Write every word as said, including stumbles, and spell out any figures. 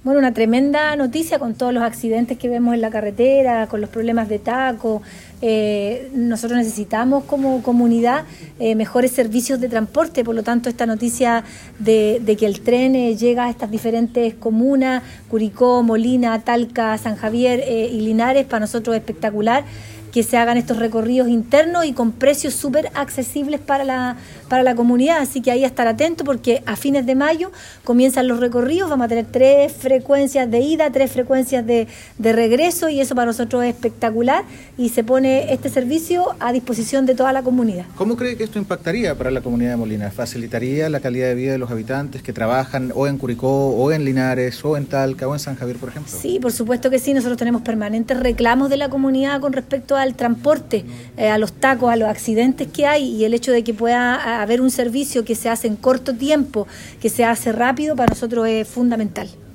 Bueno, una tremenda noticia con todos los accidentes que vemos en la carretera, con los problemas de taco. Eh, nosotros necesitamos como comunidad eh, mejores servicios de transporte, por lo tanto esta noticia de, de que el tren eh, llega a estas diferentes comunas, Curicó, Molina, Talca, San Javier eh, y Linares, para nosotros es espectacular que se hagan estos recorridos internos y con precios súper accesibles para la, para la comunidad, así que ahí a estar atento porque a fines de mayo comienzan los recorridos, vamos a tener tres frecuencias de ida, tres frecuencias de, de regreso y eso para nosotros es espectacular y se pone este servicio a disposición de toda la comunidad. ¿Cómo cree que esto impactaría para la comunidad de Molina? ¿Facilitaría la calidad de vida de los habitantes que trabajan o en Curicó, o en Linares, o en Talca, o en San Javier, por ejemplo? Sí, por supuesto que sí, nosotros tenemos permanentes reclamos de la comunidad con respecto a al transporte, eh, a los tacos, a los accidentes que hay y el hecho de que pueda haber un servicio que se hace en corto tiempo, que se hace rápido, para nosotros es fundamental.